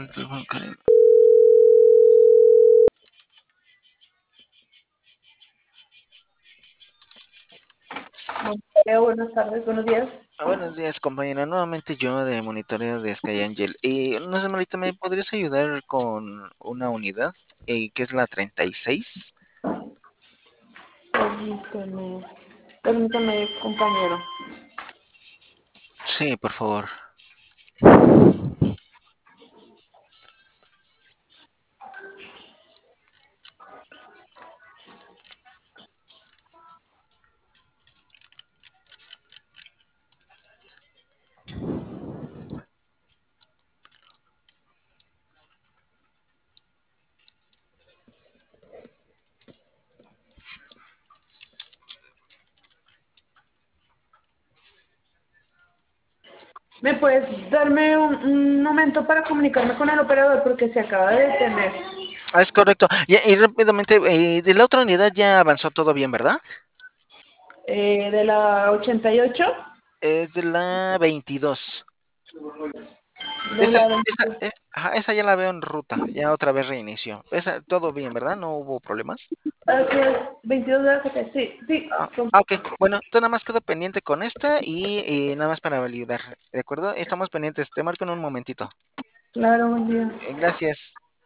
Buenas tardes, buenos días. Buenos días, compañera. Nuevamente yo de monitoreo de Sky Angel. Y no sé, Marita, ¿me podrías ayudar con una unidad? Que es la 36. Permítame, permítame, compañero. Sí, por favor. ¿Me puedes darme un momento para comunicarme con el operador porque se acaba de detener? Es correcto. Y rápidamente, de la otra unidad ya avanzó todo bien, ¿verdad? De la 88, Es de la 22. de Esa, la esa, 22. ajá, esa ya la veo en ruta. Ya otra vez reinició. Esa, todo bien, ¿verdad? No hubo problemas. Así es, 22 de la 70. Sí, sí. Ok. Bueno, entonces nada más quedo pendiente con esta y nada más para validar. ¿De acuerdo? Estamos pendientes. Te marco en un momentito. Claro, buen día. Gracias.